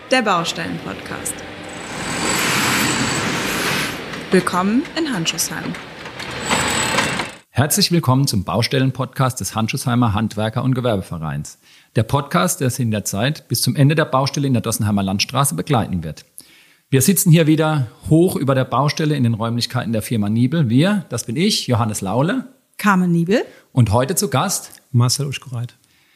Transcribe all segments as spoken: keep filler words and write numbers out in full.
der Baustellen-Podcast. Willkommen in Handschuhsheim. Herzlich willkommen zum Baustellen-Podcast des Handschuhsheimer Handwerker- und Gewerbevereins. Der Podcast, der Sie in der Zeit bis zum Ende der Baustelle in der Dossenheimer Landstraße begleiten wird. Wir sitzen hier wieder hoch über der Baustelle in den Räumlichkeiten der Firma Niebel. Wir, das bin ich, Johannes Laule. Carmen Niebel. Und heute zu Gast Marcel Uschkoreit.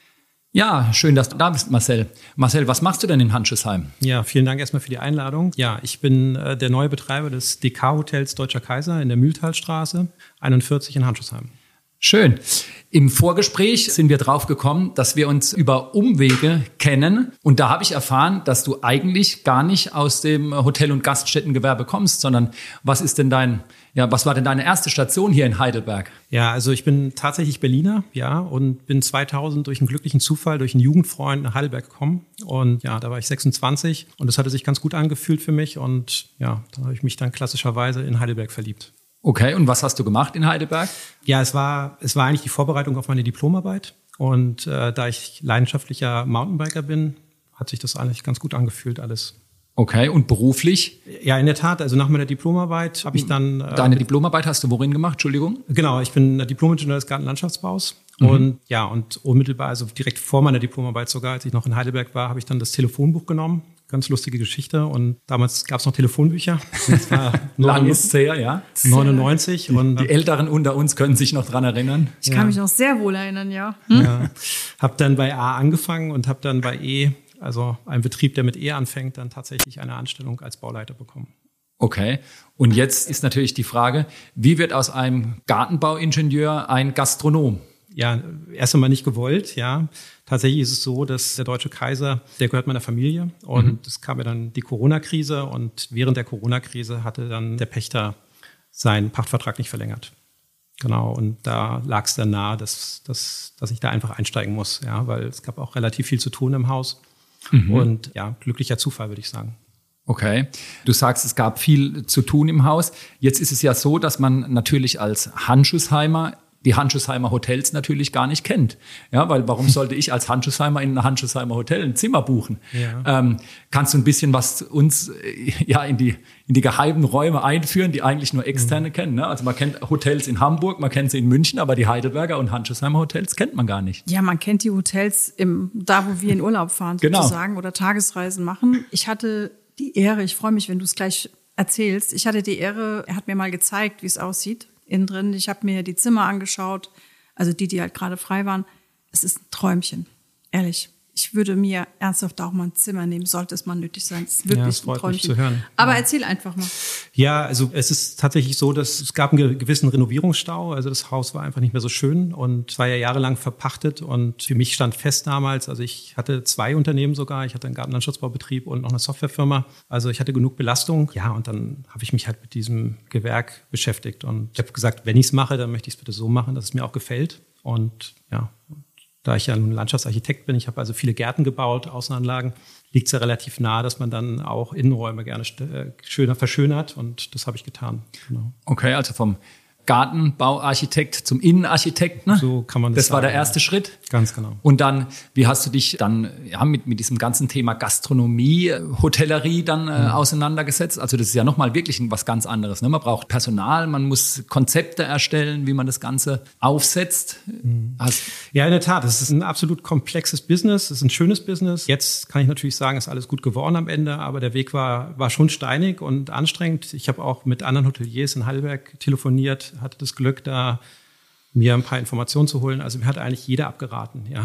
Ja, schön, dass du da bist, Marcel. Marcel, was machst du denn in Handschuhsheim? Ja, vielen Dank erstmal für die Einladung. Ja, ich bin äh, der neue Betreiber des D K-Hotels Deutscher Kaiser in der Mühltalstraße einundvierzig in Handschuhsheim. Schön. Im Vorgespräch sind wir drauf gekommen, dass wir uns über Umwege kennen. Und da habe ich erfahren, dass du eigentlich gar nicht aus dem Hotel- und Gaststättengewerbe kommst, sondern was ist denn dein, ja, was war denn deine erste Station hier in Heidelberg? Ja, also ich bin tatsächlich Berliner, ja, und bin zweitausend durch einen glücklichen Zufall, durch einen Jugendfreund nach Heidelberg gekommen. Und ja, da war ich sechsundzwanzig und das hatte sich ganz gut angefühlt für mich. Und ja, da habe ich mich dann klassischerweise in Heidelberg verliebt. Okay, und was hast du gemacht in Heidelberg? Ja, es war, es war eigentlich die Vorbereitung auf meine Diplomarbeit. Und äh, da ich leidenschaftlicher Mountainbiker bin, hat sich das eigentlich ganz gut angefühlt alles. Okay, und beruflich? Ja, in der Tat. Also nach meiner Diplomarbeit habe ich dann... Äh, Deine Diplomarbeit hast du worin gemacht? Entschuldigung? Genau, ich bin Diplom-Ingenieur des Gartenlandschaftsbaus. Mhm. Und ja, und unmittelbar, also direkt vor meiner Diplomarbeit sogar, als ich noch in Heidelberg war, habe ich dann das Telefonbuch genommen. Ganz lustige Geschichte. Und damals gab es noch Telefonbücher. Das war lang ist her, ja. neunundneunzig. Die, und die Älteren unter uns können sich noch dran erinnern. Ich kann ja. mich noch sehr wohl erinnern, ja. Hm? Ja. Habe dann bei A angefangen und habe dann bei E, also ein Betrieb, der mit E anfängt, dann tatsächlich eine Anstellung als Bauleiter bekommen. Okay. Und jetzt ist natürlich die Frage, wie wird aus einem Gartenbauingenieur ein Gastronom? Ja, erst einmal nicht gewollt, ja. Tatsächlich ist es so, dass der Deutsche Kaiser, der gehört meiner Familie. Und mhm. es kam ja dann die Corona-Krise. Und während der Corona-Krise hatte dann der Pächter seinen Pachtvertrag nicht verlängert. Genau. Und da lag es dann nahe, dass, dass, dass ich da einfach einsteigen muss. Ja, weil es gab auch relativ viel zu tun im Haus. Mhm. Und ja, glücklicher Zufall, würde ich sagen. Okay. Du sagst, es gab viel zu tun im Haus. Jetzt ist es ja so, dass man natürlich als Handschuhsheimer die Handschuhsheimer Hotels natürlich gar nicht kennt. Ja, weil warum sollte ich als Handschuhsheimer in einem Handschuhsheimer Hotel ein Zimmer buchen? Ja. Ähm, kannst du ein bisschen was uns äh, ja in die in die geheimen Räume einführen, die eigentlich nur Externe mhm. kennen? Ne? Also man kennt Hotels in Hamburg, man kennt sie in München, aber die Heidelberger und Handschuhsheimer Hotels kennt man gar nicht. Ja, man kennt die Hotels im da, wo wir in Urlaub fahren genau. sozusagen oder Tagesreisen machen. Ich hatte die Ehre, ich freue mich, wenn du es gleich erzählst. Ich hatte die Ehre, er hat mir mal gezeigt, wie es aussieht. Innen drin. Ich habe mir die Zimmer angeschaut, also die, die halt gerade frei waren. Es ist ein Träumchen, ehrlich. Ich würde mir ernsthaft auch mal ein Zimmer nehmen, sollte es mal nötig sein. Es ist wirklich ja, das freut ein Träumchen. Mich zu hören. Aber ja. erzähl einfach mal. Ja, also es ist tatsächlich so, dass es gab einen gewissen Renovierungsstau. Also das Haus war einfach nicht mehr so schön und war ja jahrelang verpachtet. Und für mich stand fest damals, also ich hatte zwei Unternehmen sogar. Ich hatte einen Gartenlandschatzbaubetrieb und noch eine Softwarefirma. Also ich hatte genug Belastung. Ja, und dann habe ich mich halt mit diesem Gewerk beschäftigt. Und ich habe gesagt, wenn ich es mache, dann möchte ich es bitte so machen, dass es mir auch gefällt. Und ja, da ich ja ein Landschaftsarchitekt bin, ich habe also viele Gärten gebaut, Außenanlagen, liegt es ja relativ nahe, dass man dann auch Innenräume gerne schöner verschönert und das habe ich getan. Genau. Okay, also vom Gartenbauarchitekt zum Innenarchitekt, ne? So kann man das Das sagen, war der erste ja. Schritt. Ganz genau. Und dann, wie hast du dich dann ja, mit, mit diesem ganzen Thema Gastronomie, Hotellerie dann äh, mhm. auseinandergesetzt? Also das ist ja nochmal wirklich was ganz anderes. Ne? Man braucht Personal, man muss Konzepte erstellen, wie man das Ganze aufsetzt. Mhm. Ja, in der Tat. Es ist ein absolut komplexes Business. Es ist ein schönes Business. Jetzt kann ich natürlich sagen, ist alles gut geworden am Ende, aber der Weg war, war schon steinig und anstrengend. Ich habe auch mit anderen Hoteliers in Heidelberg telefoniert, hatte das Glück, da mir ein paar Informationen zu holen. Also mir hat eigentlich jeder abgeraten. Ja.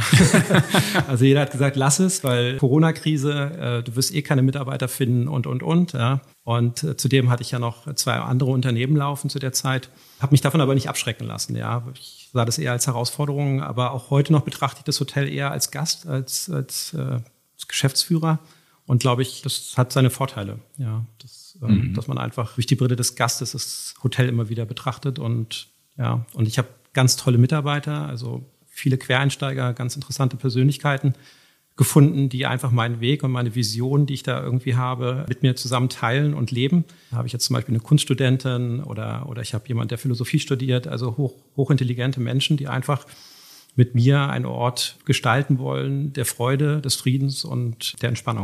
Also jeder hat gesagt, lass es, weil Corona-Krise, äh, du wirst eh keine Mitarbeiter finden und, und, und. Ja. Und äh, zudem hatte ich ja noch zwei andere Unternehmen laufen zu der Zeit. Habe mich davon aber nicht abschrecken lassen. Ja. Ich sah das eher als Herausforderung, aber auch heute noch betrachte ich das Hotel eher als Gast, als, als, äh, als Geschäftsführer. Und glaube ich, das hat seine Vorteile. Ja, das, ähm, mhm. dass man einfach durch die Brille des Gastes das Hotel immer wieder betrachtet. Und ja, und ich habe ganz tolle Mitarbeiter, also viele Quereinsteiger, ganz interessante Persönlichkeiten gefunden, die einfach meinen Weg und meine Vision, die ich da irgendwie habe, mit mir zusammen teilen und leben. Da habe ich jetzt zum Beispiel eine Kunststudentin oder, oder ich habe jemanden, der Philosophie studiert, also hoch, hochintelligente Menschen, die einfach mit mir einen Ort gestalten wollen, der Freude, des Friedens und der Entspannung.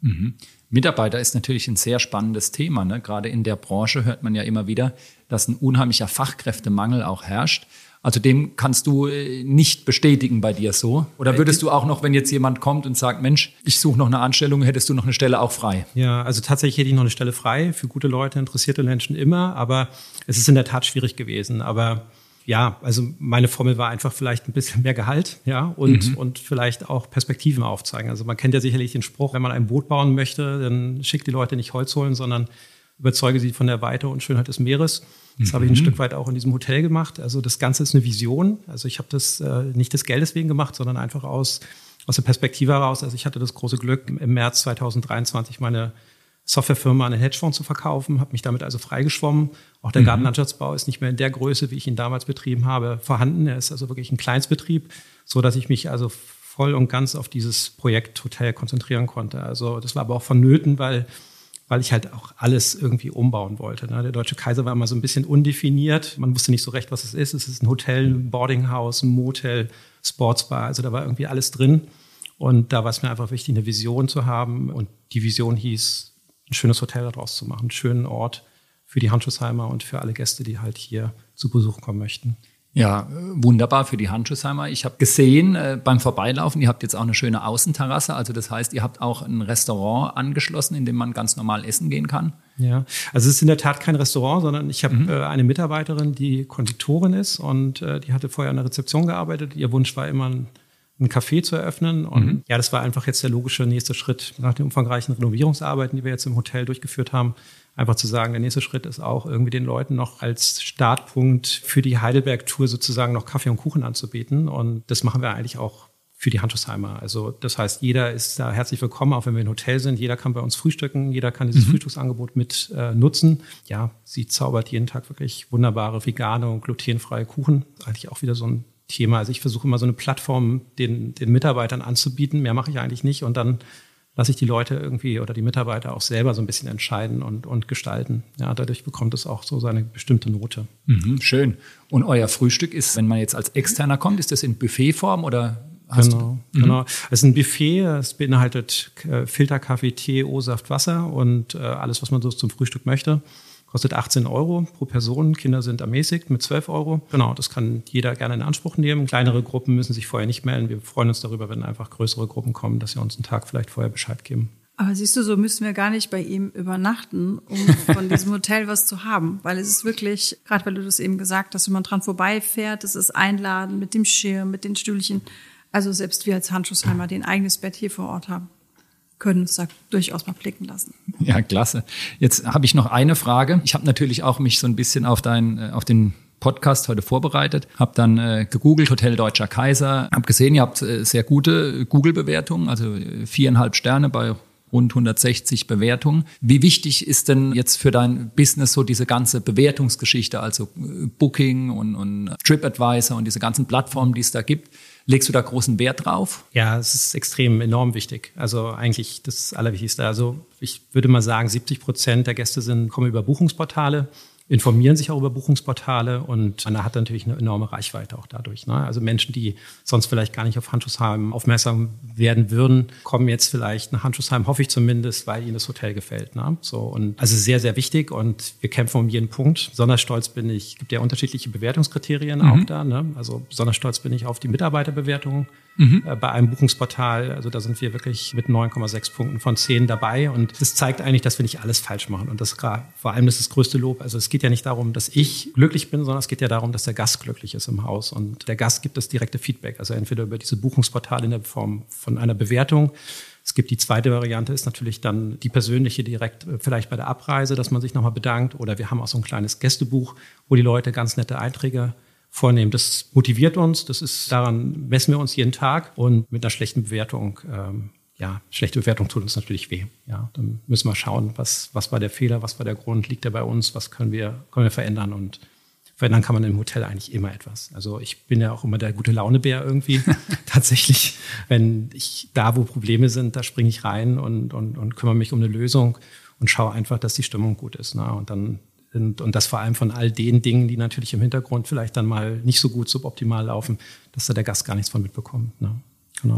Mhm. Mitarbeiter ist natürlich ein sehr spannendes Thema. Ne? Gerade in der Branche hört man ja immer wieder, dass ein unheimlicher Fachkräftemangel auch herrscht. Also dem kannst du nicht bestätigen bei dir so? Oder würdest du auch noch, wenn jetzt jemand kommt und sagt, Mensch, ich suche noch eine Anstellung, hättest du noch eine Stelle auch frei? Ja, also tatsächlich hätte ich noch eine Stelle frei, für gute Leute, interessierte Menschen immer, aber es ist in der Tat schwierig gewesen. Aber ja, also meine Formel war einfach vielleicht ein bisschen mehr Gehalt, ja, und, mhm. und vielleicht auch Perspektiven aufzeigen. Also man kennt ja sicherlich den Spruch, wenn man ein Boot bauen möchte, dann schickt die Leute nicht Holz holen, sondern überzeuge sie von der Weite und Schönheit des Meeres. Das mhm. habe ich ein Stück weit auch in diesem Hotel gemacht. Also das Ganze ist eine Vision. Also ich habe das äh, nicht des Geldes wegen gemacht, sondern einfach aus, aus der Perspektive heraus. Also ich hatte das große Glück, im März zweitausenddreiundzwanzig meine Softwarefirma an den Hedgefonds zu verkaufen, habe mich damit also freigeschwommen. Auch der mhm. Gartenlandschaftsbau ist nicht mehr in der Größe, wie ich ihn damals betrieben habe, vorhanden. Er ist also wirklich ein Kleinstbetrieb, so dass ich mich also voll und ganz auf dieses Projekt Hotel konzentrieren konnte. Also das war aber auch vonnöten, weil weil ich halt auch alles irgendwie umbauen wollte. Der Deutsche Kaiser war immer so ein bisschen undefiniert. Man wusste nicht so recht, was es ist. Es ist ein Hotel, ein Boardinghouse, ein Motel, Sportsbar. Also da war irgendwie alles drin. Und da war es mir einfach wichtig, eine Vision zu haben. Und die Vision hieß, ein schönes Hotel daraus zu machen, einen schönen Ort für die Handschuhsheimer und für alle Gäste, die halt hier zu Besuch kommen möchten. Ja, wunderbar für die Handschuhsheimer. Ich habe gesehen äh, beim Vorbeilaufen, ihr habt jetzt auch eine schöne Außenterrasse. Also das heißt, ihr habt auch ein Restaurant angeschlossen, in dem man ganz normal essen gehen kann. Ja, also es ist in der Tat kein Restaurant, sondern ich habe mhm. äh, eine Mitarbeiterin, die Konditorin ist und äh, die hatte vorher an der Rezeption gearbeitet. Ihr Wunsch war immer, ein, ein Café zu eröffnen. Und mhm. ja, das war einfach jetzt der logische nächste Schritt nach den umfangreichen Renovierungsarbeiten, die wir jetzt im Hotel durchgeführt haben. Einfach zu sagen, der nächste Schritt ist auch irgendwie den Leuten noch als Startpunkt für die Heidelberg-Tour sozusagen noch Kaffee und Kuchen anzubieten. Und das machen wir eigentlich auch für die Handschuhsheimer. Also das heißt, jeder ist da herzlich willkommen, auch wenn wir im Hotel sind. Jeder kann bei uns frühstücken, jeder kann dieses mhm. Frühstücksangebot mit äh, nutzen. Ja, sie zaubert jeden Tag wirklich wunderbare vegane und glutenfreie Kuchen. Eigentlich auch wieder so ein Thema. Also ich versuche immer so eine Plattform den, den Mitarbeitern anzubieten. Mehr mache ich eigentlich nicht. Und dann lasse ich die Leute irgendwie oder die Mitarbeiter auch selber so ein bisschen entscheiden und, und gestalten. Ja, dadurch bekommt es auch so seine bestimmte Note. Mhm, schön. Und euer Frühstück ist, wenn man jetzt als Externer kommt, ist das in Buffetform oder hast genau, du? Mhm. Genau. Es ist ein Buffet, es beinhaltet äh, Filterkaffee, Tee, O-Saft, Wasser und äh, alles, was man so zum Frühstück möchte. Kostet achtzehn Euro pro Person. Kinder sind ermäßigt mit zwölf Euro. Genau, das kann jeder gerne in Anspruch nehmen. Kleinere Gruppen müssen sich vorher nicht melden. Wir freuen uns darüber, wenn einfach größere Gruppen kommen, dass sie uns einen Tag vielleicht vorher Bescheid geben. Aber siehst du, so müssen wir gar nicht bei ihm übernachten, um von diesem Hotel was zu haben. Weil es ist wirklich, gerade weil du das eben gesagt hast, wenn man dran vorbeifährt, es ist einladen mit dem Schirm, mit den Stühlchen. Also selbst wir als Handschuhsheimer, die ein eigenes Bett hier vor Ort haben, können uns da durchaus mal blicken lassen. Ja, klasse. Jetzt habe ich noch eine Frage. Ich habe natürlich auch mich so ein bisschen auf dein, auf den Podcast heute vorbereitet, habe dann äh, gegoogelt, Hotel Deutscher Kaiser, habe gesehen, ihr habt äh, sehr gute Google-Bewertungen, also äh, viereinhalb Sterne bei rund hundertsechzig Bewertungen. Wie wichtig ist denn jetzt für dein Business so diese ganze Bewertungsgeschichte, also äh, Booking und, und TripAdvisor und diese ganzen Plattformen, die es da gibt? Legst du da großen Wert drauf? Ja, es ist extrem enorm wichtig. Also eigentlich das Allerwichtigste. Also ich würde mal sagen, siebzig Prozent der Gäste sind, kommen über Buchungsportale, informieren sich auch über Buchungsportale und man hat natürlich eine enorme Reichweite auch dadurch. Ne? Also Menschen, die sonst vielleicht gar nicht auf Handschuhsheim aufmerksam werden würden, kommen jetzt vielleicht nach Handschuhsheim, hoffe ich zumindest, weil ihnen das Hotel gefällt. Ne? So, und also sehr, sehr wichtig und wir kämpfen um jeden Punkt. Besonders stolz bin ich, es gibt ja unterschiedliche Bewertungskriterien mhm. auch da. Ne? Also besonders stolz bin ich auf die Mitarbeiterbewertung mhm. äh, bei einem Buchungsportal. Also da sind wir wirklich mit neun Komma sechs Punkten von zehn dabei und das zeigt eigentlich, dass wir nicht alles falsch machen und das vor allem das ist das größte Lob. Also es geht ja nicht darum, dass ich glücklich bin, sondern es geht ja darum, dass der Gast glücklich ist im Haus. Und der Gast gibt das direkte Feedback. Also entweder über diese Buchungsportale in der Form von einer Bewertung. Es gibt die zweite Variante, ist natürlich dann die persönliche direkt vielleicht bei der Abreise, dass man sich nochmal bedankt. Oder wir haben auch so ein kleines Gästebuch, wo die Leute ganz nette Einträge vornehmen. Das motiviert uns. Das ist, daran messen wir uns jeden Tag. Und mit einer schlechten Bewertung ähm, Ja, schlechte Bewertung tut uns natürlich weh. Ja, dann müssen wir schauen, was, was war der Fehler, was war der Grund, liegt er bei uns, was können wir, können wir verändern und verändern kann man im Hotel eigentlich immer etwas. Also ich bin ja auch immer der gute Launebär irgendwie. Tatsächlich, wenn ich da, wo Probleme sind, da springe ich rein und, und, und kümmere mich um eine Lösung und schaue einfach, dass die Stimmung gut ist. Ne? Und dann und, und das vor allem von all den Dingen, die natürlich im Hintergrund vielleicht dann mal nicht so gut suboptimal laufen, dass da der Gast gar nichts von mitbekommt. Ne? Genau.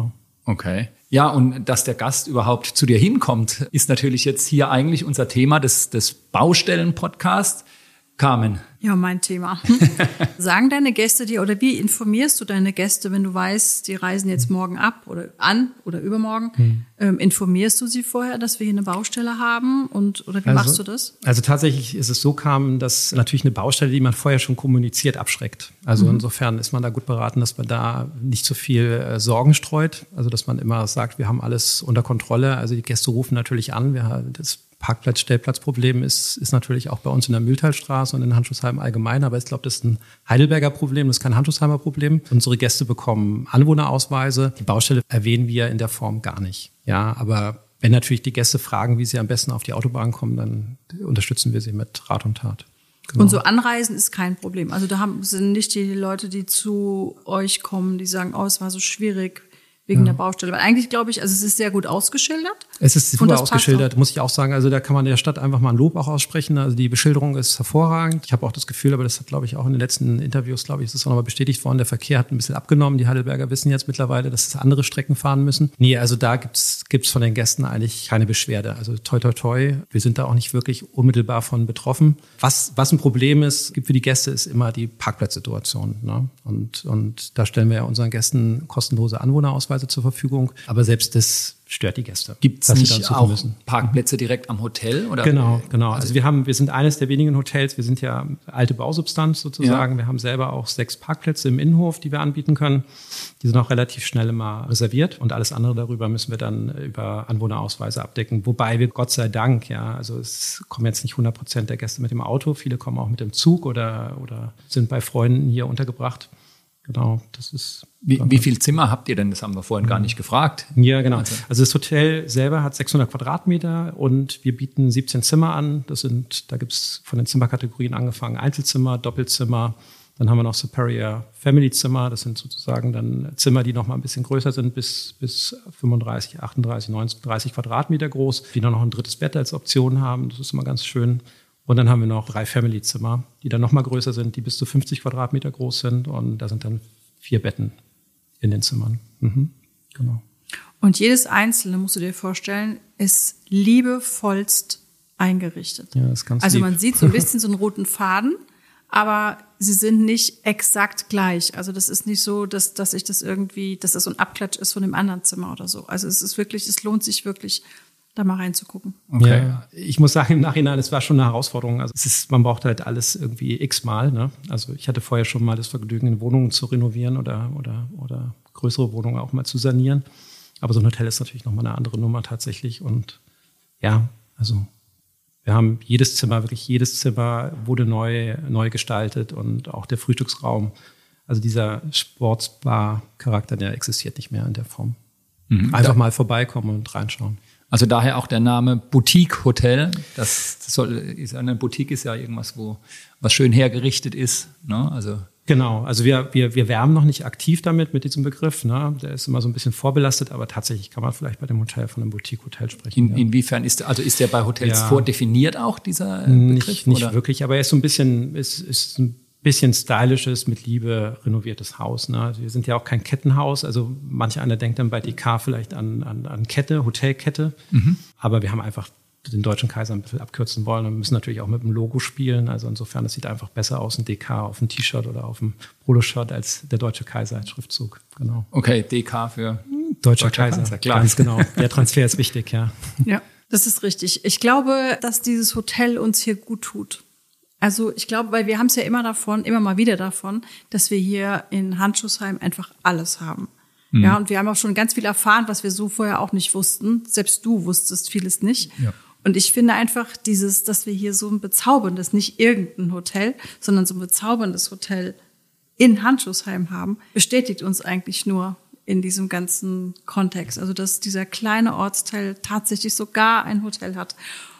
Okay. Ja, und dass der Gast überhaupt zu dir hinkommt, ist natürlich jetzt hier eigentlich unser Thema des, des Baustellen-Podcasts. Carmen. Ja, mein Thema. Sagen deine Gäste dir oder wie informierst du deine Gäste, wenn du weißt, die reisen jetzt morgen ab oder an oder übermorgen? Hm. Ähm, informierst du sie vorher, dass wir hier eine Baustelle haben und oder wie also, machst du das? Also tatsächlich ist es so, Carmen, dass natürlich eine Baustelle, die man vorher schon kommuniziert, abschreckt. Also mhm. insofern ist man da gut beraten, dass man da nicht so viel äh, Sorgen streut. Also dass man immer sagt, wir haben alles unter Kontrolle. Also die Gäste rufen natürlich an. Wir haben das Parkplatz, Stellplatzproblem ist, ist natürlich auch bei uns in der Mühltalstraße und in Handschuhsheim allgemein, aber ich glaube, das ist ein Heidelberger Problem, das ist kein Handschusheimer Problem. Unsere Gäste bekommen Anwohnerausweise. Die Baustelle erwähnen wir in der Form gar nicht. Ja, aber wenn natürlich die Gäste fragen, wie sie am besten auf die Autobahn kommen, dann unterstützen wir sie mit Rat und Tat. Genau. Und so Anreisen ist kein Problem. Also da haben, sind nicht die Leute, die zu euch kommen, die sagen, oh, es war so schwierig wegen ja. der Baustelle. Weil eigentlich glaube ich, also es ist sehr gut ausgeschildert. Es ist super ausgeschildert, muss ich auch sagen. Also da kann man der Stadt einfach mal ein Lob auch aussprechen. Also die Beschilderung ist hervorragend. Ich habe auch das Gefühl, aber das hat, glaube ich, auch in den letzten Interviews, glaube ich, ist das auch nochmal bestätigt worden. Der Verkehr hat ein bisschen abgenommen. Die Heidelberger wissen jetzt mittlerweile, dass es andere Strecken fahren müssen. Nee, also da gibt's gibt's von den Gästen eigentlich keine Beschwerde. Also toi, toi, toi. Wir sind da auch nicht wirklich unmittelbar von betroffen. Was, was ein Problem ist, gibt für die Gäste, ist immer die Parkplatzsituation. Ne? Und, und da stellen wir ja unseren Gästen kostenlose Anwohnerausweise zur Verfügung. Aber selbst das stört die Gäste. Gibt es nicht auch müssen. Parkplätze direkt am Hotel? Oder? Genau, genau. Also wir haben, wir sind eines der wenigen Hotels, wir sind ja alte Bausubstanz sozusagen. Ja. Wir haben selber auch sechs Parkplätze im Innenhof, die wir anbieten können. Die sind auch relativ schnell immer reserviert und alles andere darüber müssen wir dann über Anwohnerausweise abdecken. Wobei wir Gott sei Dank, ja, also es kommen jetzt nicht hundert Prozent der Gäste mit dem Auto. Viele kommen auch mit dem Zug oder, oder sind bei Freunden hier untergebracht. Genau, das ist. Wie, wie viel Zimmer habt ihr denn? Das haben wir vorhin gar nicht gefragt. Ja, genau. Also das Hotel selber hat sechshundert Quadratmeter und wir bieten siebzehn Zimmer an. Das sind, da gibt's von den Zimmerkategorien angefangen Einzelzimmer, Doppelzimmer. Dann haben wir noch Superior Family Zimmer. Das sind sozusagen dann Zimmer, die noch mal ein bisschen größer sind, bis, bis fünfunddreißig, achtunddreißig, neununddreißig Quadratmeter groß, die dann noch ein drittes Bett als Option haben. Das ist immer ganz schön. Und dann haben wir noch drei Family-Zimmer, die dann noch mal größer sind, die bis zu fünfzig Quadratmeter groß sind. Und da sind dann vier Betten in den Zimmern. Mhm, genau. Und jedes einzelne, musst du dir vorstellen, ist liebevollst eingerichtet. Ja, das ist ganz Also lieb. man sieht so ein bisschen so einen roten Faden, aber sie sind nicht exakt gleich. Also das ist nicht so, dass, dass ich das irgendwie, dass das so ein Abklatsch ist von dem anderen Zimmer oder so. Also es ist wirklich, es lohnt sich wirklich, da mal reinzugucken. Okay. Ja, ich muss sagen, im Nachhinein, es war schon eine Herausforderung. Also es ist, man braucht halt alles irgendwie x-mal. Ne? Also ich hatte vorher schon mal das Vergnügen, in Wohnungen zu renovieren oder, oder, oder größere Wohnungen auch mal zu sanieren. Aber so ein Hotel ist natürlich nochmal eine andere Nummer tatsächlich. Und ja, also wir haben jedes Zimmer, wirklich jedes Zimmer wurde neu, neu gestaltet und auch der Frühstücksraum. Also dieser Sportsbar-Charakter, der existiert nicht mehr in der Form. Mhm. Einfach mal vorbeikommen und reinschauen. Also daher auch der Name Boutique-Hotel. Das soll, ist eine Boutique ist ja irgendwas, wo was schön hergerichtet ist. Ne? Also genau. Also wir wir wir werben noch nicht aktiv damit mit diesem Begriff. Ne? Der ist immer so ein bisschen vorbelastet, aber tatsächlich kann man vielleicht bei dem Hotel von einem Boutique-Hotel sprechen. In, ja. Inwiefern ist also ist der bei Hotels ja. vordefiniert auch dieser Begriff? Nicht, nicht oder? wirklich, aber er ist so ein bisschen ist ist ein bisschen stylisches, mit Liebe renoviertes Haus. Ne? Also wir sind ja auch kein Kettenhaus. Also manch einer denkt dann bei D K vielleicht an, an, an Kette, Hotelkette. Mhm. Aber wir haben einfach den Deutschen Kaiser ein bisschen abkürzen wollen und müssen natürlich auch mit dem Logo spielen. Also insofern, es sieht einfach besser aus, ein D K auf dem T-Shirt oder auf dem Poloshirt als der Deutsche Kaiser als Schriftzug. Genau. Okay, D K für Deutscher, Deutscher Kaiser. Kaiser. Klar. Ganz genau. Der Transfer ist wichtig, ja. Ja, das ist richtig. Ich glaube, dass dieses Hotel uns hier gut tut. Also ich glaube, weil wir haben es ja immer davon, immer mal wieder davon, dass wir hier in Handschuhsheim einfach alles haben. Mhm. Ja, und wir haben auch schon ganz viel erfahren, was wir so vorher auch nicht wussten. Selbst du wusstest vieles nicht. Ja. Und ich finde einfach dieses, dass wir hier so ein bezauberndes, nicht irgendein Hotel, sondern so ein bezauberndes Hotel in Handschuhsheim haben, bestätigt uns eigentlich nur in diesem ganzen Kontext. Also dass dieser kleine Ortsteil tatsächlich sogar ein Hotel hat.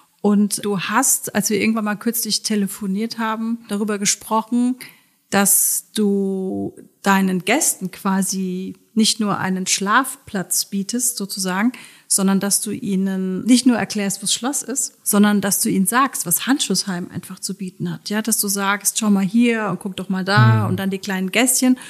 Und du hast, als wir irgendwann mal kürzlich telefoniert haben, darüber gesprochen, dass du deinen Gästen quasi nicht nur einen Schlafplatz bietest, sozusagen, sondern dass du ihnen nicht nur erklärst, was Schloss ist, sondern dass du ihnen sagst, was Handschuhsheim einfach zu bieten hat. Ja, dass du sagst, schau mal hier und guck doch mal da mhm. und dann die kleinen Gässchen.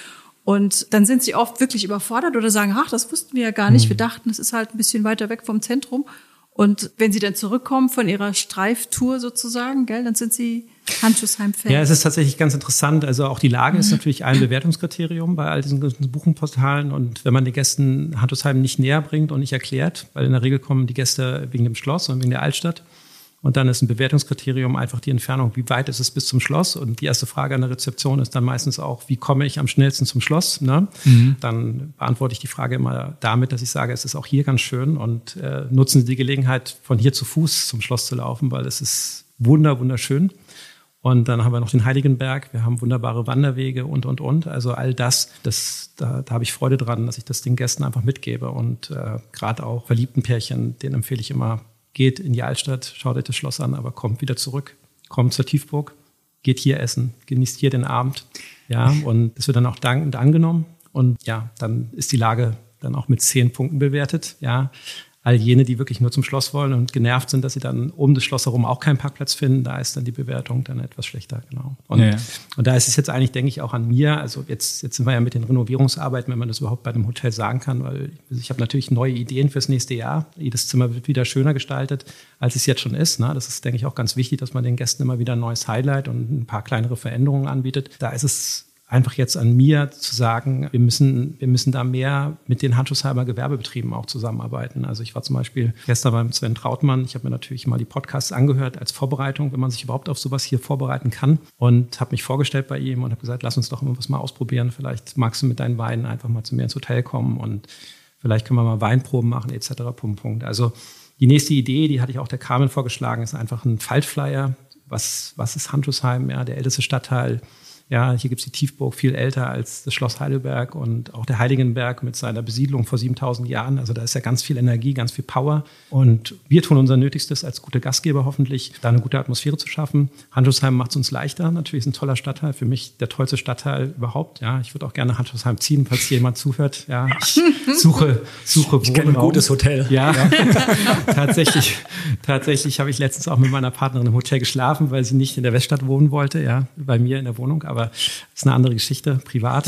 Und dann sind sie oft wirklich überfordert oder sagen, ach, das wussten wir ja gar nicht. Mhm. Wir dachten, es ist halt ein bisschen weiter weg vom Zentrum. Und wenn sie dann zurückkommen von ihrer Streiftour sozusagen, gell, dann sind sie Handschuhsheim-Fan. Ja, es ist tatsächlich ganz interessant. Also auch die Lage ist natürlich ein Bewertungskriterium bei all diesen ganzen Buchungsportalen. Und wenn man den Gästen Handelsheim nicht näher bringt und nicht erklärt, weil in der Regel kommen die Gäste wegen dem Schloss und wegen der Altstadt. Und dann ist ein Bewertungskriterium einfach die Entfernung. Wie weit ist es bis zum Schloss? Und die erste Frage an der Rezeption ist dann meistens auch, wie komme ich am schnellsten zum Schloss? Ne? Mhm. Dann beantworte ich die Frage immer damit, dass ich sage, es ist auch hier ganz schön und äh, nutzen Sie die Gelegenheit, von hier zu Fuß zum Schloss zu laufen, weil es ist wunder, wunderschön. Und dann haben wir noch den Heiligenberg, wir haben wunderbare Wanderwege und, und, und. Also all das, das da, da habe ich Freude dran, dass ich das den Gästen einfach mitgebe. Und äh, gerade auch verliebten Pärchen, denen empfehle ich immer, geht in die Altstadt, schaut euch das Schloss an, aber kommt wieder zurück, kommt zur Tiefburg, geht hier essen, genießt hier den Abend. Ja, und das wird dann auch dankend angenommen. Und ja, dann ist die Lage dann auch mit zehn Punkten bewertet. Ja, all jene, die wirklich nur zum Schloss wollen und genervt sind, dass sie dann um das Schloss herum auch keinen Parkplatz finden, da ist dann die Bewertung dann etwas schlechter, genau. Und, ja, ja. und da ist es jetzt eigentlich, denke ich, auch an mir, also jetzt, jetzt sind wir ja mit den Renovierungsarbeiten, wenn man das überhaupt bei einem Hotel sagen kann, weil ich habe natürlich neue Ideen fürs nächste Jahr. Jedes Zimmer wird wieder schöner gestaltet, als es jetzt schon ist. Ne? Das ist, denke ich, auch ganz wichtig, dass man den Gästen immer wieder ein neues Highlight und ein paar kleinere Veränderungen anbietet. Da ist es einfach jetzt an mir zu sagen, wir müssen, wir müssen da mehr mit den Handschuhsheimer Gewerbebetrieben auch zusammenarbeiten. Also ich war zum Beispiel gestern beim Sven Trautmann. Ich habe mir natürlich mal die Podcasts angehört als Vorbereitung, wenn man sich überhaupt auf sowas hier vorbereiten kann. Und habe mich vorgestellt bei ihm und habe gesagt, lass uns doch irgendwas mal ausprobieren. Vielleicht magst du mit deinen Weinen einfach mal zu mir ins Hotel kommen und vielleicht können wir mal Weinproben machen et cetera. Punkt, Punkt. Also die nächste Idee, die hatte ich auch der Carmen vorgeschlagen, ist einfach ein Faltflyer. Was, was ist Handschuhsheim? Ja, der älteste Stadtteil. Ja, hier gibt es die Tiefburg, viel älter als das Schloss Heidelberg und auch der Heiligenberg mit seiner Besiedlung vor siebentausend Jahren. Also da ist ja ganz viel Energie, ganz viel Power. Und wir tun unser Nötigstes als gute Gastgeber hoffentlich, da eine gute Atmosphäre zu schaffen. Handschuhsheim macht es uns leichter. Natürlich ist ein toller Stadtteil. Für mich der tollste Stadtteil überhaupt. Ja, ich würde auch gerne Handschuhsheim ziehen, falls hier jemand zuhört. Ja, ich suche, suche Wohnraum. Ich kenne ein gutes Hotel. Ja, ja. tatsächlich, tatsächlich habe ich letztens auch mit meiner Partnerin im Hotel geschlafen, weil sie nicht in der Weststadt wohnen wollte, ja, bei mir in der Wohnung. Aber das ist eine andere Geschichte, privat.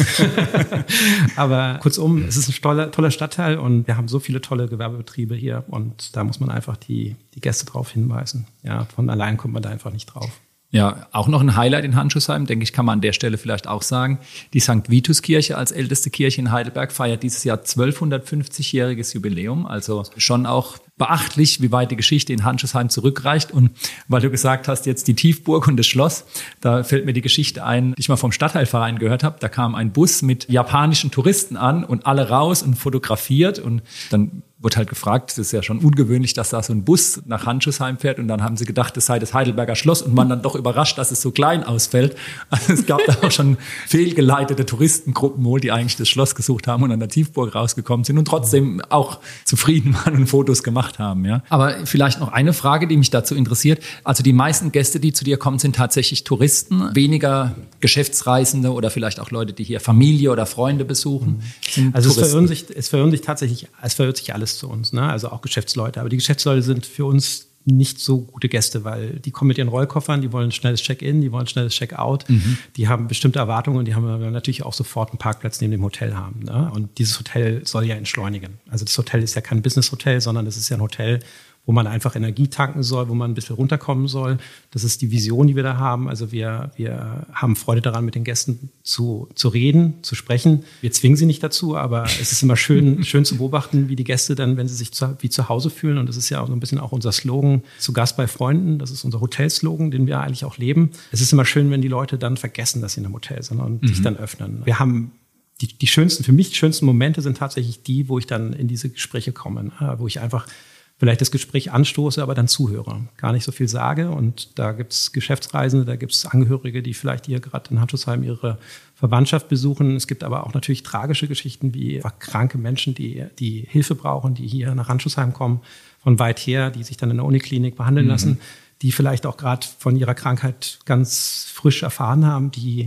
Aber kurzum, es ist ein toller, toller Stadtteil und wir haben so viele tolle Gewerbebetriebe hier und da muss man einfach die, die Gäste drauf hinweisen. Ja, von allein kommt man da einfach nicht drauf. Ja, auch noch ein Highlight in Handschuhsheim, denke ich, kann man an der Stelle vielleicht auch sagen. Die Sankt Vitus-Kirche als älteste Kirche in Heidelberg feiert dieses Jahr zwölfhundertfünfzigjähriges Jubiläum. Also schon auch beachtlich, wie weit die Geschichte in Handschuhsheim zurückreicht. Und weil du gesagt hast, jetzt die Tiefburg und das Schloss, da fällt mir die Geschichte ein, die ich mal vom Stadtteilverein gehört habe. Da kam ein Bus mit japanischen Touristen an und alle raus und fotografiert. Und dann wurde halt gefragt, das ist ja schon ungewöhnlich, dass da so ein Bus nach Handschuhsheim fährt. Und dann haben sie gedacht, das sei das Heidelberger Schloss und man dann doch überrascht, dass es so klein ausfällt. Also es gab da auch schon fehlgeleitete Touristengruppen wohl, die eigentlich das Schloss gesucht haben und an der Tiefburg rausgekommen sind und trotzdem auch zufrieden waren und Fotos gemacht haben. Ja. Aber vielleicht noch eine Frage, die mich dazu interessiert. Also die meisten Gäste, die zu dir kommen, sind tatsächlich Touristen, weniger Geschäftsreisende oder vielleicht auch Leute, die hier Familie oder Freunde besuchen. Also es verirren, sich, es verirren sich tatsächlich, es verirrt sich alles zu uns, ne? Also auch Geschäftsleute. Aber die Geschäftsleute sind für uns nicht so gute Gäste, weil die kommen mit ihren Rollkoffern, die wollen ein schnelles Check-in, die wollen ein schnelles Check-out, mhm. die haben bestimmte Erwartungen und die haben natürlich auch sofort einen Parkplatz neben dem Hotel haben. Ne? Und dieses Hotel soll ja entschleunigen. Also das Hotel ist ja kein Business-Hotel, sondern es ist ja ein Hotel, wo man einfach Energie tanken soll, wo man ein bisschen runterkommen soll. Das ist die Vision, die wir da haben. Also wir, wir haben Freude daran, mit den Gästen zu, zu reden, zu sprechen. Wir zwingen sie nicht dazu, aber es ist immer schön, schön zu beobachten, wie die Gäste dann, wenn sie sich zu, wie zu Hause fühlen. Und das ist ja auch so ein bisschen auch unser Slogan, zu Gast bei Freunden. Das ist unser Hotelslogan, den wir eigentlich auch leben. Es ist immer schön, wenn die Leute dann vergessen, dass sie in einem Hotel sind und mhm. sich dann öffnen. Wir haben die, die schönsten, für mich die schönsten Momente sind tatsächlich die, wo ich dann in diese Gespräche komme, wo ich einfach vielleicht das Gespräch anstoße, aber dann zuhöre, gar nicht so viel sage. Und da gibt's Geschäftsreisende, da gibt's Angehörige, die vielleicht hier gerade in Handschuhsheim ihre Verwandtschaft besuchen. Es gibt aber auch natürlich tragische Geschichten, wie kranke Menschen, die, die Hilfe brauchen, die hier nach Handschuhsheim kommen, von weit her, die sich dann in der Uniklinik behandeln mhm. lassen, die vielleicht auch gerade von ihrer Krankheit ganz frisch erfahren haben, die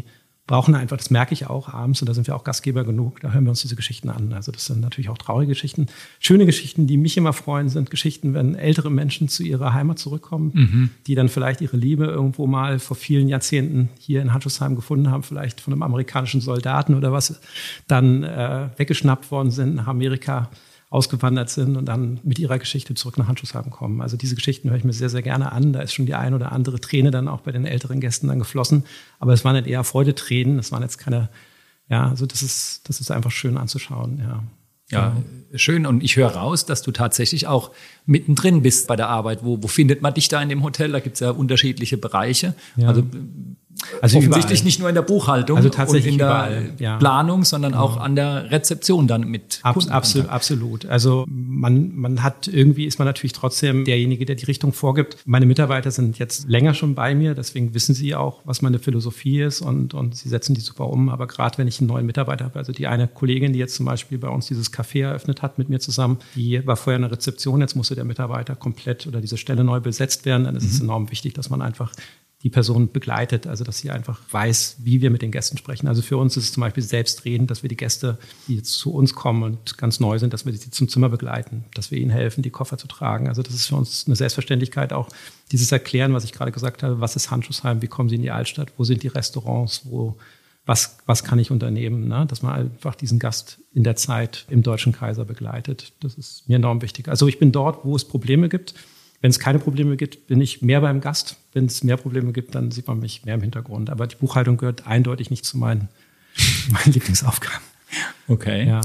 brauchen einfach, das merke ich auch abends, und da sind wir auch Gastgeber genug, da hören wir uns diese Geschichten an. Also das sind natürlich auch traurige Geschichten. Schöne Geschichten, die mich immer freuen, sind Geschichten, wenn ältere Menschen zu ihrer Heimat zurückkommen, mhm. die dann vielleicht ihre Liebe irgendwo mal vor vielen Jahrzehnten hier in Handschusheim gefunden haben, vielleicht von einem amerikanischen Soldaten oder was, dann äh, weggeschnappt worden sind, nach Amerika ausgewandert sind und dann mit ihrer Geschichte zurück nach Handschusheim kommen. Also diese Geschichten höre ich mir sehr, sehr gerne an. Da ist schon die ein oder andere Träne dann auch bei den älteren Gästen dann geflossen. Aber es waren nicht eher Freudetränen. Es waren jetzt keine, ja, also das ist, das ist einfach schön anzuschauen, ja. Ja, schön. Und ich höre raus, dass du tatsächlich auch mittendrin bist bei der Arbeit. Wo, wo findet man dich da in dem Hotel? Da gibt es ja unterschiedliche Bereiche. Ja. Also, also offensichtlich überall. Nicht nur in der Buchhaltung also tatsächlich und in überall, der ja. Planung, sondern auch ja. an der Rezeption dann mit Abs- absolut, absolut. Also man, man hat irgendwie, ist man natürlich trotzdem derjenige, der die Richtung vorgibt. Meine Mitarbeiter sind jetzt länger schon bei mir, deswegen wissen sie auch, was meine Philosophie ist, und, und sie setzen die super um. Aber gerade wenn ich einen neuen Mitarbeiter habe, also die eine Kollegin, die jetzt zum Beispiel bei uns dieses Café eröffnet hat mit mir zusammen, die war vorher in der Rezeption, jetzt musste der Mitarbeiter komplett oder diese Stelle neu besetzt werden. Dann ist mhm. es enorm wichtig, dass man einfach die Person begleitet, also dass sie einfach weiß, wie wir mit den Gästen sprechen. Also für uns ist es zum Beispiel selbstredend, dass wir die Gäste, die jetzt zu uns kommen und ganz neu sind, dass wir sie zum Zimmer begleiten, dass wir ihnen helfen, die Koffer zu tragen. Also das ist für uns eine Selbstverständlichkeit, auch dieses Erklären, was ich gerade gesagt habe, was ist Handschusheim, wie kommen Sie in die Altstadt, wo sind die Restaurants, wo, was, was kann ich unternehmen, ne? Dass man einfach diesen Gast in der Zeit im Deutschen Kaiser begleitet. Das ist mir enorm wichtig. Also ich bin dort, wo es Probleme gibt. Wenn es keine Probleme gibt, bin ich mehr beim Gast. Wenn es mehr Probleme gibt, dann sieht man mich mehr im Hintergrund. Aber die Buchhaltung gehört eindeutig nicht zu meinen, meinen Lieblingsaufgaben. Okay. Ja.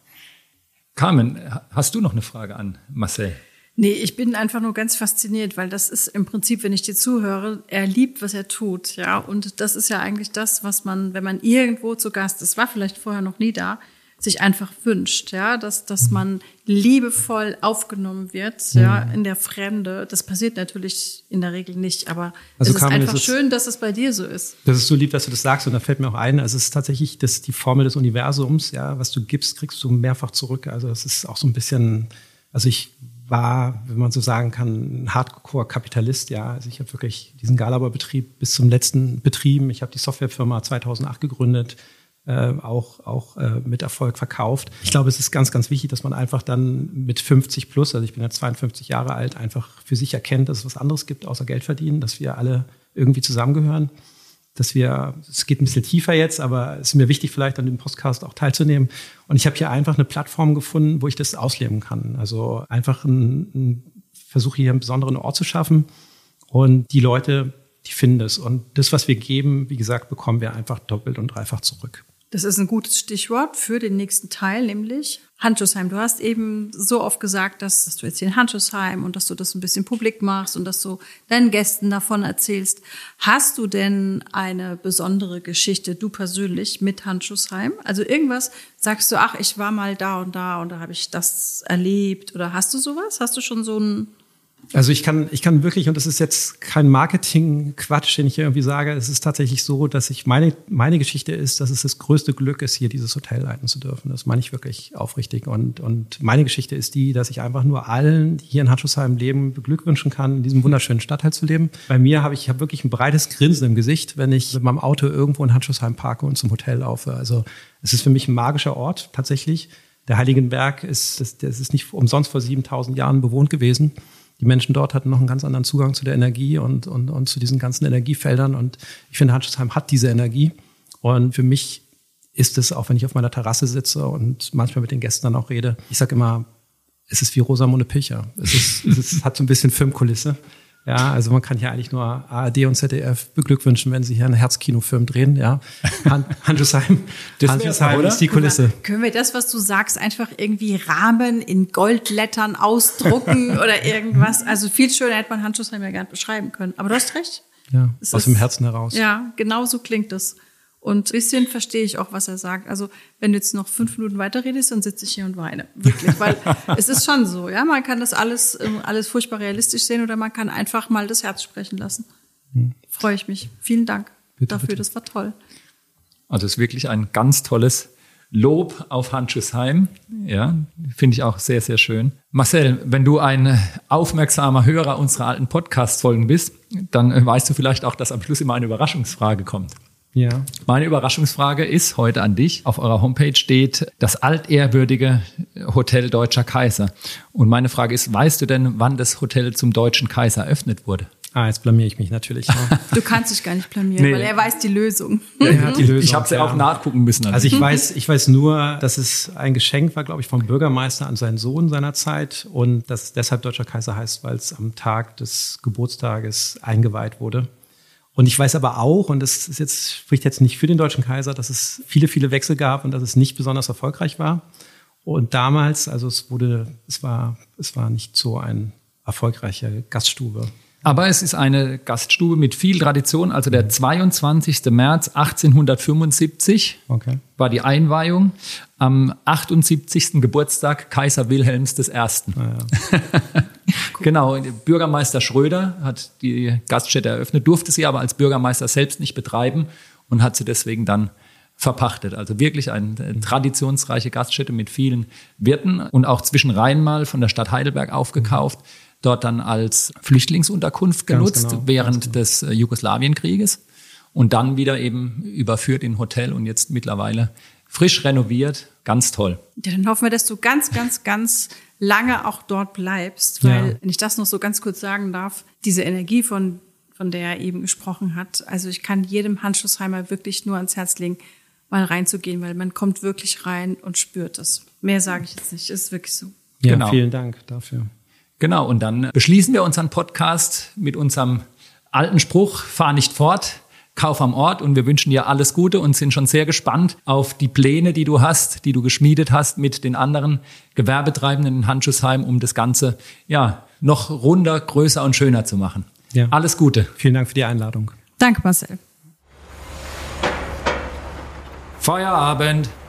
Carmen, hast du noch eine Frage an Marcel? Nee, ich bin einfach nur ganz fasziniert, weil das ist im Prinzip, wenn ich dir zuhöre, er liebt, was er tut, ja. Und das ist ja eigentlich das, was man, wenn man irgendwo zu Gast ist, war vielleicht vorher noch nie da, sich einfach wünscht, ja, dass, dass man liebevoll aufgenommen wird, ja, in der Fremde. Das passiert natürlich in der Regel nicht, aber also es ist Carmen, einfach es schön, dass es bei dir so ist. Das ist so lieb, dass du das sagst, und da fällt mir auch ein, also es ist tatsächlich das, die Formel des Universums, ja, was du gibst, kriegst du mehrfach zurück. Also das ist auch so ein bisschen, also ich war, wenn man so sagen kann, ein Hardcore-Kapitalist, ja. Also ich habe wirklich diesen Galabor-Betrieb bis zum letzten betrieben. Ich habe die Softwarefirma zweitausendacht gegründet. Äh, auch auch äh, mit Erfolg verkauft. Ich glaube, es ist ganz, ganz wichtig, dass man einfach dann mit fünfzig plus, also ich bin jetzt zweiundfünfzig Jahre alt, einfach für sich erkennt, dass es was anderes gibt außer Geld verdienen, dass wir alle irgendwie zusammengehören, dass wir, es geht ein bisschen tiefer jetzt, aber es ist mir wichtig, vielleicht an dem Podcast auch teilzunehmen. Und ich habe hier einfach eine Plattform gefunden, wo ich das ausleben kann. Also einfach ein, ein versuche hier einen besonderen Ort zu schaffen, und die Leute, die finden es. Und das, was wir geben, wie gesagt, bekommen wir einfach doppelt und dreifach zurück. Das ist ein gutes Stichwort für den nächsten Teil, nämlich Handschusheim. Du hast eben so oft gesagt, dass, dass du jetzt hier in Handschusheim und dass du das ein bisschen publik machst und dass du deinen Gästen davon erzählst. Hast du denn eine besondere Geschichte, du persönlich, mit Handschusheim? Also irgendwas, sagst du, ach, ich war mal da und da und da habe ich das erlebt. Oder hast du sowas? Hast du schon so ein... Also ich kann, ich kann wirklich, und das ist jetzt kein Marketing-Quatsch, den ich irgendwie sage, es ist tatsächlich so, dass ich, meine, meine Geschichte ist, dass es das größte Glück ist, hier dieses Hotel leiten zu dürfen. Das meine ich wirklich aufrichtig. Und, und meine Geschichte ist die, dass ich einfach nur allen, die hier in Handschusheim leben, beglückwünschen kann, in diesem wunderschönen Stadtteil zu leben. Bei mir habe ich, ich habe wirklich ein breites Grinsen im Gesicht, wenn ich mit meinem Auto irgendwo in Handschusheim parke und zum Hotel laufe. Also es ist für mich ein magischer Ort, tatsächlich. Der Heiligenberg ist, das, das ist nicht umsonst vor siebentausend Jahren bewohnt gewesen. Die Menschen dort hatten noch einen ganz anderen Zugang zu der Energie und, und, und zu diesen ganzen Energiefeldern. Und ich finde, Handschusheim hat diese Energie. Und für mich ist es, auch wenn ich auf meiner Terrasse sitze und manchmal mit den Gästen dann auch rede, ich sage immer, es ist wie Rosamunde Pilcher. Es, ist, es ist, hat so ein bisschen Filmkulisse. Ja, also man kann hier eigentlich nur A R D und Z D F beglückwünschen, wenn sie hier einen Herzkinofilm drehen. Ja, Handschusheim, Handschusheim ist die Kulisse. Können wir das, was du sagst, einfach irgendwie Rahmen in Goldlettern ausdrucken oder irgendwas? Also viel schöner hätte man Handschusheim ja gar nicht beschreiben können. Aber du hast recht. Ja, es aus ist, dem Herzen heraus. Ja, genau so klingt es. Und ein bisschen verstehe ich auch, was er sagt. Also wenn du jetzt noch fünf Minuten weiter redest, dann sitze ich hier und weine. Wirklich, weil es ist schon so. Ja, man kann das alles, alles furchtbar realistisch sehen oder man kann einfach mal das Herz sprechen lassen. Hm. Freue ich mich. Vielen Dank bitte, dafür, bitte. Das war toll. Also es ist wirklich ein ganz tolles Lob auf Handschusheim. Ja, finde ich auch sehr, sehr schön. Marcel, wenn du ein aufmerksamer Hörer unserer alten Podcast-Folgen bist, dann weißt du vielleicht auch, dass am Schluss immer eine Überraschungsfrage kommt. Ja. Meine Überraschungsfrage ist heute an dich. Auf eurer Homepage steht das altehrwürdige Hotel Deutscher Kaiser. Und meine Frage ist, weißt du denn, wann das Hotel zum Deutschen Kaiser eröffnet wurde? Ah, jetzt blamiere ich mich natürlich. Ja. Du kannst dich gar nicht blamieren, nee. weil er weiß die Lösung. Er hat die Lösung. Ich habe sie ja auch nachgucken müssen. Also ich weiß, ich weiß nur, dass es ein Geschenk war, glaube ich, vom Bürgermeister an seinen Sohn seiner Zeit und dass es deshalb Deutscher Kaiser heißt, weil es am Tag des Geburtstages eingeweiht wurde. Und ich weiß aber auch, und das ist jetzt, spricht jetzt nicht für den Deutschen Kaiser, dass es viele, viele Wechsel gab und dass es nicht besonders erfolgreich war. Und damals, also es wurde, es war, es war nicht so eine erfolgreiche Gaststube. Aber es ist eine Gaststube mit viel Tradition. Also der zweiundzwanzigster März achtzehnhundertfünfundsiebzig okay. war die Einweihung. Am achtundsiebzigsten Geburtstag Kaiser Wilhelms der Erste. Ah, ja. Genau, Bürgermeister Schröder hat die Gaststätte eröffnet, durfte sie aber als Bürgermeister selbst nicht betreiben und hat sie deswegen dann verpachtet. Also wirklich eine, eine traditionsreiche Gaststätte mit vielen Wirten und auch zwischenrein mal von der Stadt Heidelberg aufgekauft. Mhm. Dort dann als Flüchtlingsunterkunft genutzt genau, während genau. des äh, Jugoslawienkrieges und dann wieder eben überführt in Hotel und jetzt mittlerweile frisch renoviert. Ganz toll. Ja, dann hoffen wir, dass du ganz, ganz, ganz lange auch dort bleibst, weil, ja. wenn ich das noch so ganz kurz sagen darf, diese Energie, von, von der er eben gesprochen hat, also ich kann jedem Handschuhsheimer wirklich nur ans Herz legen, mal reinzugehen, weil man kommt wirklich rein und spürt es. Mehr sage ich jetzt nicht, ist wirklich so. Ja, genau. Vielen Dank dafür. Genau, und dann beschließen wir unseren Podcast mit unserem alten Spruch, fahr nicht fort, kauf am Ort. Und wir wünschen dir alles Gute und sind schon sehr gespannt auf die Pläne, die du hast, die du geschmiedet hast mit den anderen Gewerbetreibenden in Handschuhsheim, um das Ganze ja noch runder, größer und schöner zu machen. Ja. Alles Gute. Vielen Dank für die Einladung. Danke, Marcel. Feierabend.